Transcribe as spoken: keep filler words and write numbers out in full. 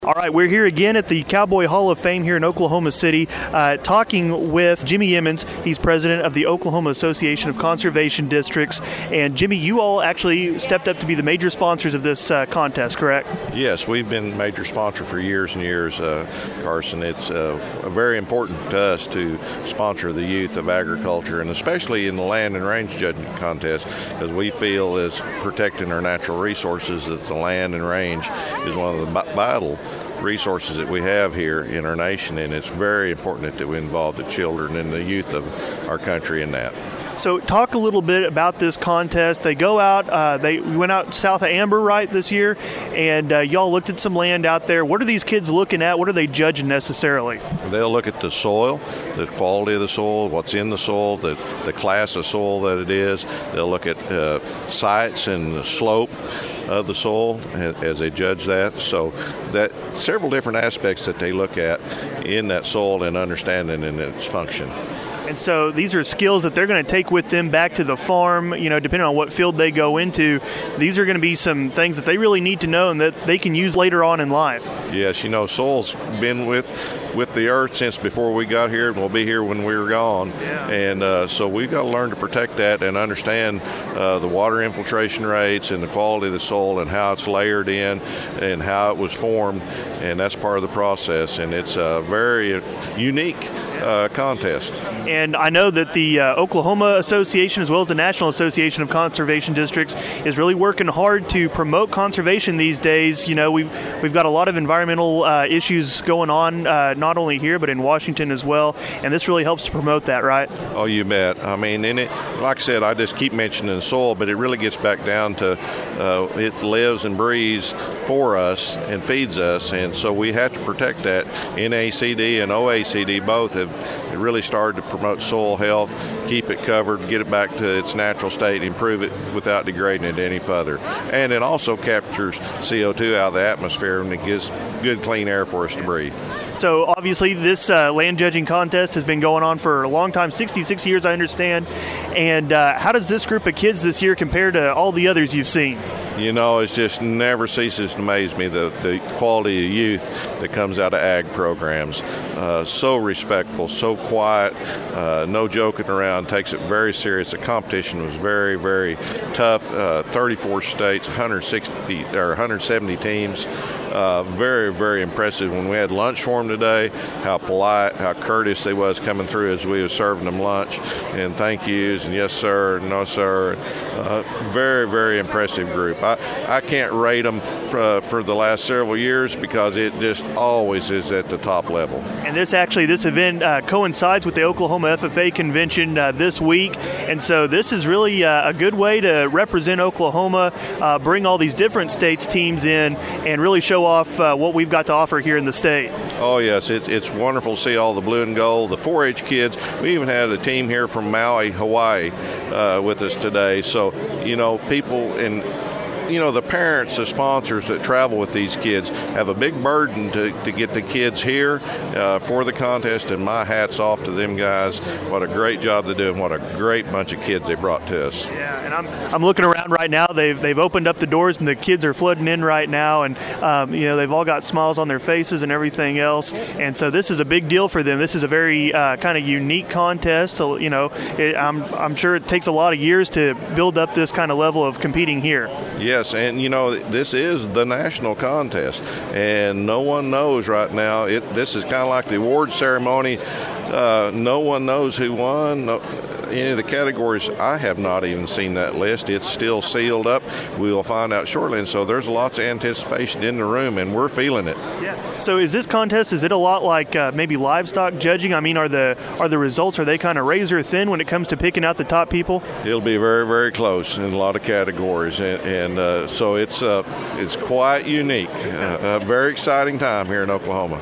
All right, we're here again at the Cowboy Hall of Fame here in Oklahoma City, uh, talking with Jimmy Emmons. He's president of the Oklahoma Association of Conservation Districts. And Jimmy, you all actually stepped up to be the major sponsors of this uh, contest, correct? Yes, we've been major sponsor for years and years, uh, Carson. It's uh, very important to us to sponsor the youth of agriculture, and especially in the land and range judging contest, because we feel as protecting our natural resources that the land and range is one of the vital resources that we have here in our nation, and it's very important that we involve the children and the youth of our country in that. So talk a little bit about this contest. They go out, uh, they we went out south of Amber, right, this year, and uh, y'all looked at some land out there. What are these kids looking at? What are they judging necessarily? They'll look at the soil, the quality of the soil, what's in the soil, the, the class of soil that it is. They'll look at uh, sites and the slope of the soil as they judge that. So that several different aspects that they look at in that soil and understanding in its function. And so these are skills that they're going to take with them back to the farm, you know, depending on what field they go into. These are going to be some things that they really need to know and that they can use later on in life. Yes, you know, soil's been with with the earth since before we got here, and will be here when we're gone. Yeah. And uh, so we've got to learn to protect that and understand uh, the water infiltration rates and the quality of the soil and how it's layered in and how it was formed, and that's part of the process. And it's a very unique uh, contest. And I know that the uh, Oklahoma Association, as well as the National Association of Conservation Districts, is really working hard to promote conservation these days. You know, we've we've got a lot of environmental uh, issues going on, uh, not only here but in Washington as well. And this really helps to promote that, right? Oh, you bet. I mean, and it, like I said, I just keep mentioning the soil, but it really gets back down to uh, it lives and breathes for us and feeds us, and so we have to protect that. N A C D and O A C D both have really started to promote soil health, keep it covered, get it back to its natural state, improve it without degrading it any further. And it also captures C O two out of the atmosphere, and it gives good clean air for us to breathe. So obviously this uh, land judging contest has been going on for a long time, sixty-six years I understand. And uh, how does this group of kids this year compare to all the others you've seen? You know, it just never ceases to amaze me, the, the quality of youth that comes out of ag programs. Uh, so respectful, so quiet, uh, no joking around, takes it very serious. The competition was very, very tough. Uh, thirty-four states, one hundred sixty or one hundred seventy teams. Uh, very, very impressive. When we had lunch for them today, how polite, how courteous they was coming through as we was serving them lunch, and thank yous, and yes sir, and no sir. Uh, very, very impressive group. I, I can't rate them for, for the last several years because it just always is at the top level. And this actually, this event uh, coincides with the Oklahoma F F A convention uh, this week, and so this is really uh, a good way to represent Oklahoma, uh, bring all these different states' teams in, and really show off uh, what we've got to offer here in the state. Oh yes, it's it's wonderful to see all the blue and gold, the four H kids. We even had a team here from Maui, Hawaii, uh, with us today. So you know, people in. You know, the parents, the sponsors that travel with these kids have a big burden to, to get the kids here uh, for the contest, and my hat's off to them guys. What a great job they do, and what a great bunch of kids they brought to us. Yeah, and I'm I'm looking around right now. They've they've opened up the doors, and the kids are flooding in right now, and um, you know, they've all got smiles on their faces and everything else. And so this is a big deal for them. This is a very uh, kind of unique contest. So, you know, it, I'm I'm sure it takes a lot of years to build up this kind of level of competing here. Yes. And, you know, this is the national contest, and no one knows right now. It, this is kind of like the award ceremony. Uh, no one knows who won. No, any of the categories, I have not even seen that list. It's still sealed up. We will find out shortly, and so there's lots of anticipation in the room, and we're feeling it. Yeah. So is this contest, is it a lot like uh, maybe livestock judging? I mean, are the are the results, are they kind of razor thin when it comes to picking out the top people? It'll be very, very close in a lot of categories, and, and uh, so it's uh, it's quite unique. Uh, a very exciting time here in Oklahoma.